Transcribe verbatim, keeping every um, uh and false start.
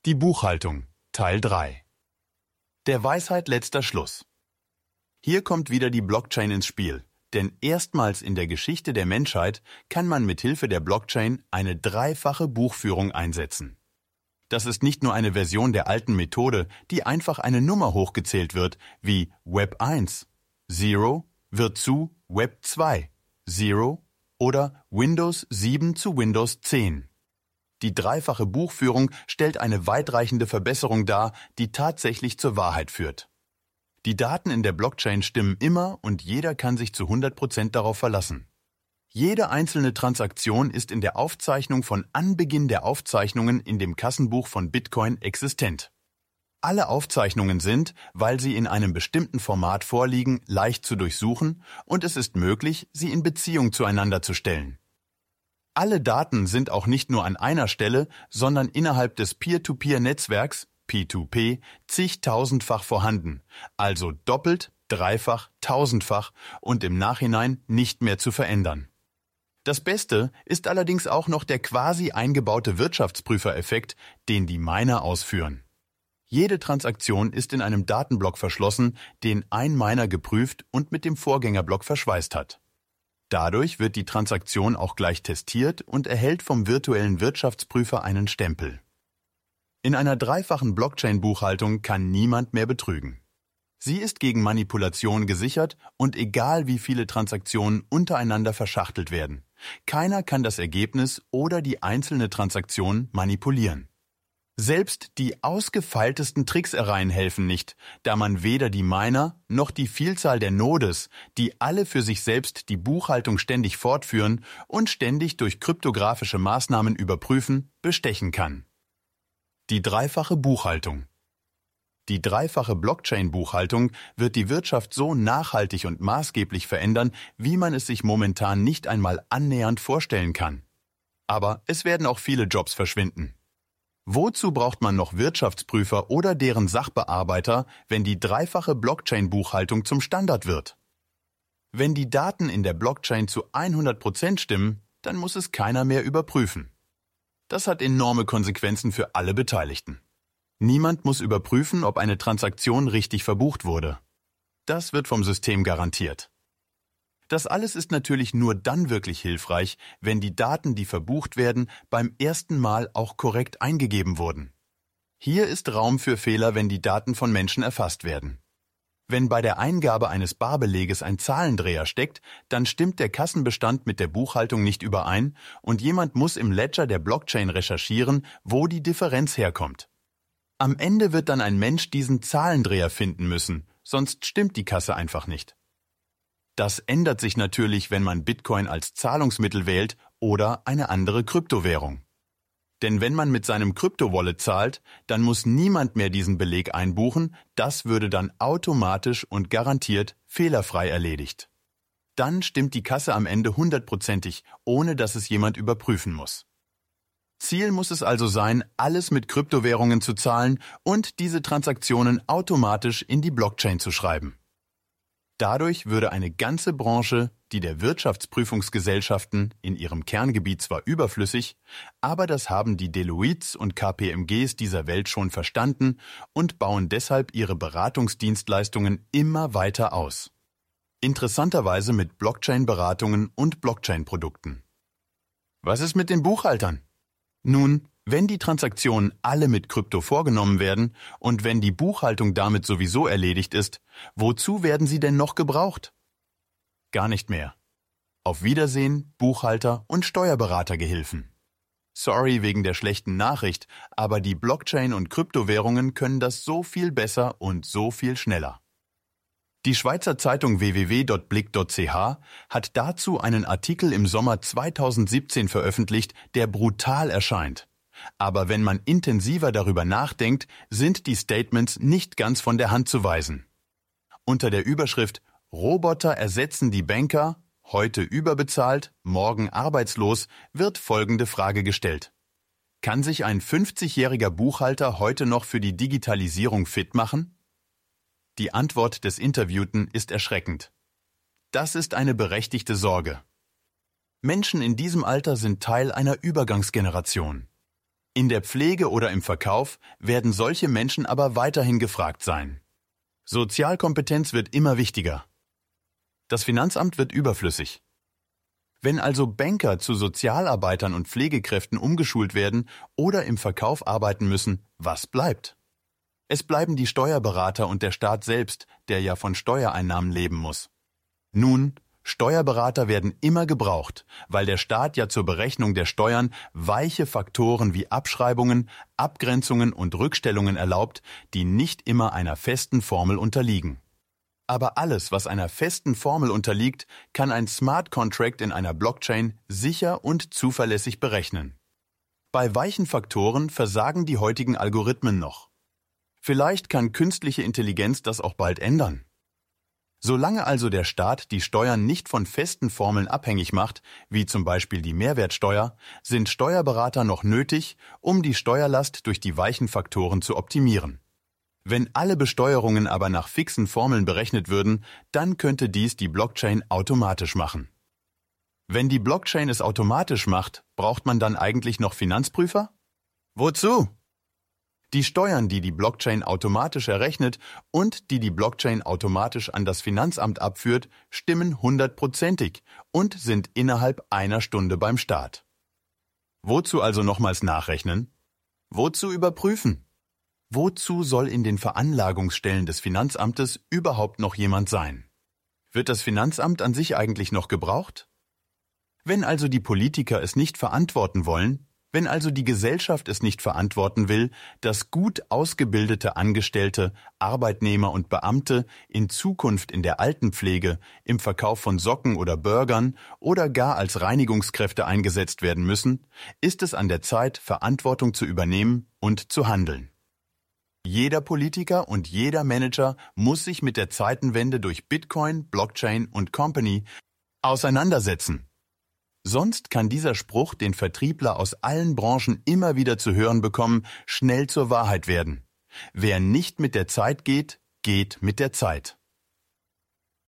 Die Buchhaltung, Teil drei. Der Weisheit letzter Schluss. Hier kommt wieder die Blockchain ins Spiel, denn erstmals in der Geschichte der Menschheit kann man mit Hilfe der Blockchain eine dreifache Buchführung einsetzen. Das ist nicht nur eine Version der alten Methode, die einfach eine Nummer hochgezählt wird, wie Web eins, Zero wird zu Web zwei, Zero oder Windows sieben zu Windows zehn. Die dreifache Buchführung stellt eine weitreichende Verbesserung dar, die tatsächlich zur Wahrheit führt. Die Daten in der Blockchain stimmen immer und jeder kann sich zu hundert Prozent darauf verlassen. Jede einzelne Transaktion ist in der Aufzeichnung von Anbeginn der Aufzeichnungen in dem Kassenbuch von Bitcoin existent. Alle Aufzeichnungen sind, weil sie in einem bestimmten Format vorliegen, leicht zu durchsuchen und es ist möglich, sie in Beziehung zueinander zu stellen. Alle Daten sind auch nicht nur an einer Stelle, sondern innerhalb des Peer-to-Peer-Netzwerks, P zwei P, zigtausendfach vorhanden, also doppelt, dreifach, tausendfach und im Nachhinein nicht mehr zu verändern. Das Beste ist allerdings auch noch der quasi eingebaute Wirtschaftsprüfereffekt, den die Miner ausführen. Jede Transaktion ist in einem Datenblock verschlossen, den ein Miner geprüft und mit dem Vorgängerblock verschweißt hat. Dadurch wird die Transaktion auch gleich testiert und erhält vom virtuellen Wirtschaftsprüfer einen Stempel. In einer dreifachen Blockchain-Buchhaltung kann niemand mehr betrügen. Sie ist gegen Manipulation gesichert und egal wie viele Transaktionen untereinander verschachtelt werden, keiner kann das Ergebnis oder die einzelne Transaktion manipulieren. Selbst die ausgefeiltesten Tricksereien helfen nicht, da man weder die Miner noch die Vielzahl der Nodes, die alle für sich selbst die Buchhaltung ständig fortführen und ständig durch kryptografische Maßnahmen überprüfen, bestechen kann. Die dreifache Buchhaltung. Die dreifache Blockchain-Buchhaltung wird die Wirtschaft so nachhaltig und maßgeblich verändern, wie man es sich momentan nicht einmal annähernd vorstellen kann. Aber es werden auch viele Jobs verschwinden. Wozu braucht man noch Wirtschaftsprüfer oder deren Sachbearbeiter, wenn die dreifache Blockchain-Buchhaltung zum Standard wird? Wenn die Daten in der Blockchain zu hundert Prozent stimmen, dann muss es keiner mehr überprüfen. Das hat enorme Konsequenzen für alle Beteiligten. Niemand muss überprüfen, ob eine Transaktion richtig verbucht wurde. Das wird vom System garantiert. Das alles ist natürlich nur dann wirklich hilfreich, wenn die Daten, die verbucht werden, beim ersten Mal auch korrekt eingegeben wurden. Hier ist Raum für Fehler, wenn die Daten von Menschen erfasst werden. Wenn bei der Eingabe eines Barbeleges ein Zahlendreher steckt, dann stimmt der Kassenbestand mit der Buchhaltung nicht überein und jemand muss im Ledger der Blockchain recherchieren, wo die Differenz herkommt. Am Ende wird dann ein Mensch diesen Zahlendreher finden müssen, sonst stimmt die Kasse einfach nicht. Das ändert sich natürlich, wenn man Bitcoin als Zahlungsmittel wählt oder eine andere Kryptowährung. Denn wenn man mit seinem Krypto-Wallet zahlt, dann muss niemand mehr diesen Beleg einbuchen, das würde dann automatisch und garantiert fehlerfrei erledigt. Dann stimmt die Kasse am Ende hundertprozentig, ohne dass es jemand überprüfen muss. Ziel muss es also sein, alles mit Kryptowährungen zu zahlen und diese Transaktionen automatisch in die Blockchain zu schreiben. Dadurch würde eine ganze Branche, die der Wirtschaftsprüfungsgesellschaften, in ihrem Kerngebiet zwar überflüssig, aber das haben die Deloittes und K P M Gs dieser Welt schon verstanden und bauen deshalb ihre Beratungsdienstleistungen immer weiter aus. Interessanterweise mit Blockchain-Beratungen und Blockchain-Produkten. Was ist mit den Buchhaltern? Nun, wenn die Transaktionen alle mit Krypto vorgenommen werden und wenn die Buchhaltung damit sowieso erledigt ist, wozu werden sie denn noch gebraucht? Gar nicht mehr. Auf Wiedersehen, Buchhalter und Steuerberatergehilfen. Sorry wegen der schlechten Nachricht, aber die Blockchain und Kryptowährungen können das so viel besser und so viel schneller. Die Schweizer Zeitung w w w punkt blick punkt c h hat dazu einen Artikel im Sommer zweitausendsiebzehn veröffentlicht, der brutal erscheint. Aber wenn man intensiver darüber nachdenkt, sind die Statements nicht ganz von der Hand zu weisen. Unter der Überschrift »Roboter ersetzen die Banker, heute überbezahlt, morgen arbeitslos« wird folgende Frage gestellt. Kann sich ein fünfzigjähriger Buchhalter heute noch für die Digitalisierung fit machen? Die Antwort des Interviewten ist erschreckend. Das ist eine berechtigte Sorge. Menschen in diesem Alter sind Teil einer Übergangsgeneration. In der Pflege oder im Verkauf werden solche Menschen aber weiterhin gefragt sein. Sozialkompetenz wird immer wichtiger. Das Finanzamt wird überflüssig. Wenn also Banker zu Sozialarbeitern und Pflegekräften umgeschult werden oder im Verkauf arbeiten müssen, was bleibt? Es bleiben die Steuerberater und der Staat selbst, der ja von Steuereinnahmen leben muss. Nun, Steuerberater werden immer gebraucht, weil der Staat ja zur Berechnung der Steuern weiche Faktoren wie Abschreibungen, Abgrenzungen und Rückstellungen erlaubt, die nicht immer einer festen Formel unterliegen. Aber alles, was einer festen Formel unterliegt, kann ein Smart Contract in einer Blockchain sicher und zuverlässig berechnen. Bei weichen Faktoren versagen die heutigen Algorithmen noch. Vielleicht kann künstliche Intelligenz das auch bald ändern. Solange also der Staat die Steuern nicht von festen Formeln abhängig macht, wie zum Beispiel die Mehrwertsteuer, sind Steuerberater noch nötig, um die Steuerlast durch die weichen Faktoren zu optimieren. Wenn alle Besteuerungen aber nach fixen Formeln berechnet würden, dann könnte dies die Blockchain automatisch machen. Wenn die Blockchain es automatisch macht, braucht man dann eigentlich noch Finanzprüfer? Wozu? Die Steuern, die die Blockchain automatisch errechnet und die die Blockchain automatisch an das Finanzamt abführt, stimmen hundertprozentig und sind innerhalb einer Stunde beim Staat. Wozu also nochmals nachrechnen? Wozu überprüfen? Wozu soll in den Veranlagungsstellen des Finanzamtes überhaupt noch jemand sein? Wird das Finanzamt an sich eigentlich noch gebraucht? Wenn also die Politiker es nicht verantworten wollen, wenn also die Gesellschaft es nicht verantworten will, dass gut ausgebildete Angestellte, Arbeitnehmer und Beamte in Zukunft in der Altenpflege, im Verkauf von Socken oder Burgern oder gar als Reinigungskräfte eingesetzt werden müssen, ist es an der Zeit, Verantwortung zu übernehmen und zu handeln. Jeder Politiker und jeder Manager muss sich mit der Zeitenwende durch Bitcoin, Blockchain und Company auseinandersetzen. Sonst kann dieser Spruch, den Vertriebler aus allen Branchen immer wieder zu hören bekommen, schnell zur Wahrheit werden. Wer nicht mit der Zeit geht, geht mit der Zeit.